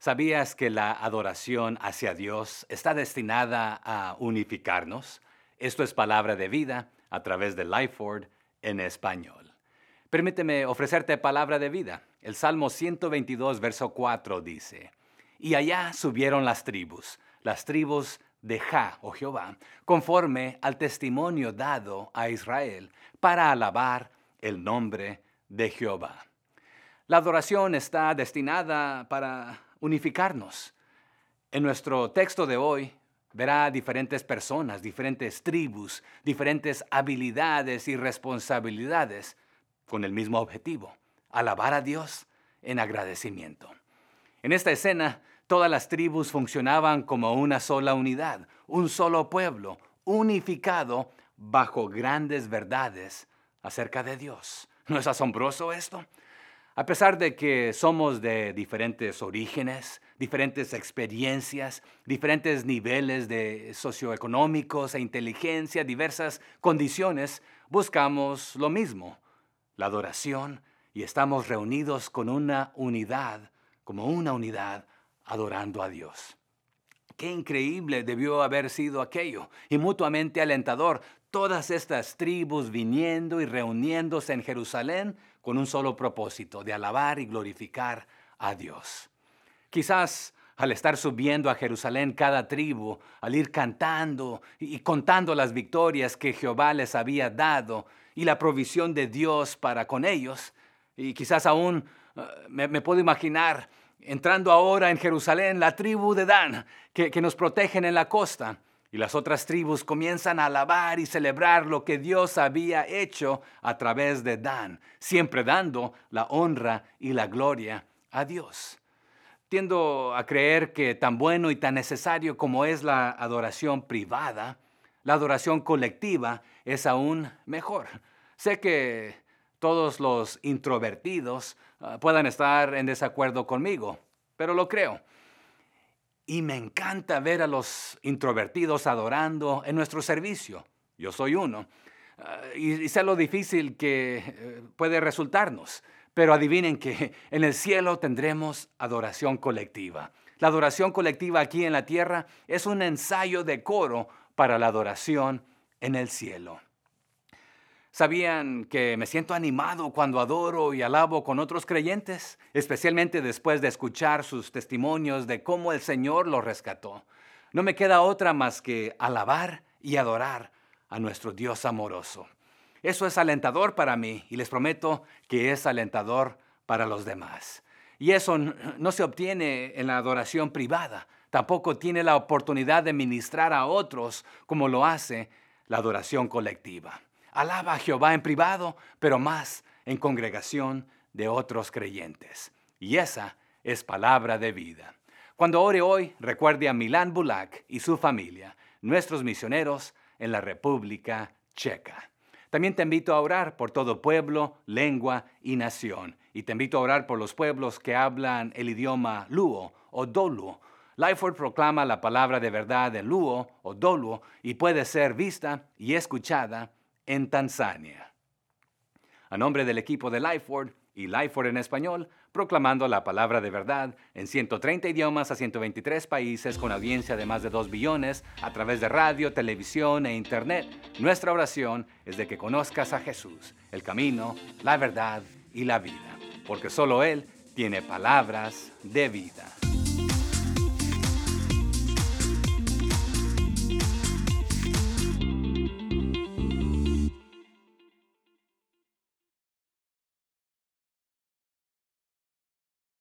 ¿Sabías que la adoración hacia Dios está destinada a unificarnos? Esto es palabra de vida a través de Lifeword en español. Permíteme ofrecerte palabra de vida. El Salmo 122, verso 4 dice, «Y allá subieron las tribus de Jah o Jehová, conforme al testimonio dado a Israel, para alabar el nombre de Jehová». La adoración está destinada para unificarnos. En nuestro texto de hoy verá diferentes personas, diferentes tribus, diferentes habilidades y responsabilidades con el mismo objetivo: alabar a Dios en agradecimiento. En esta escena, todas las tribus funcionaban como una sola unidad, un solo pueblo, unificado bajo grandes verdades acerca de Dios. ¿No es asombroso esto? A pesar de que somos de diferentes orígenes, diferentes experiencias, diferentes niveles de socioeconómicos e inteligencia, diversas condiciones, buscamos lo mismo: la adoración, y estamos reunidos con una unidad, como una unidad, adorando a Dios. Qué increíble debió haber sido aquello, y mutuamente alentador, todas estas tribus viniendo y reuniéndose en Jerusalén con un solo propósito: de alabar y glorificar a Dios. Quizás al estar subiendo a Jerusalén cada tribu, al ir cantando y contando las victorias que Jehová les había dado y la provisión de Dios para con ellos, y quizás aún me puedo imaginar entrando ahora en Jerusalén la tribu de Dan, que nos protegen en la costa, y las otras tribus comienzan a alabar y celebrar lo que Dios había hecho a través de Dan, siempre dando la honra y la gloria a Dios. Tiendo a creer que tan bueno y tan necesario como es la adoración privada, la adoración colectiva es aún mejor. Sé que todos los introvertidos puedan estar en desacuerdo conmigo, pero lo creo. Y me encanta ver a los introvertidos adorando en nuestro servicio. Yo soy uno. Y sé lo difícil que puede resultarnos. Pero adivinen que en el cielo tendremos adoración colectiva. La adoración colectiva aquí en la tierra es un ensayo de coro para la adoración en el cielo. ¿Sabían que me siento animado cuando adoro y alabo con otros creyentes? Especialmente después de escuchar sus testimonios de cómo el Señor los rescató. No me queda otra más que alabar y adorar a nuestro Dios amoroso. Eso es alentador para mí, y les prometo que es alentador para los demás. Y eso no se obtiene en la adoración privada. Tampoco tiene la oportunidad de ministrar a otros como lo hace la adoración colectiva. Alaba a Jehová en privado, pero más en congregación de otros creyentes. Y esa es palabra de vida. Cuando ore hoy, recuerde a Milan Bulak y su familia, nuestros misioneros en la República Checa. También te invito a orar por todo pueblo, lengua y nación. Y te invito a orar por los pueblos que hablan el idioma Luo o Doluo. Lifeword proclama la palabra de verdad en Luo o Doluo y puede ser vista y escuchada en Tanzania. A nombre del equipo de Lifeword y Lifeword en español, proclamando la palabra de verdad en 130 idiomas a 123 países con audiencia de más de 2 billones a través de radio, televisión e internet, nuestra oración es de que conozcas a Jesús, el camino, la verdad y la vida, porque solo Él tiene palabras de vida.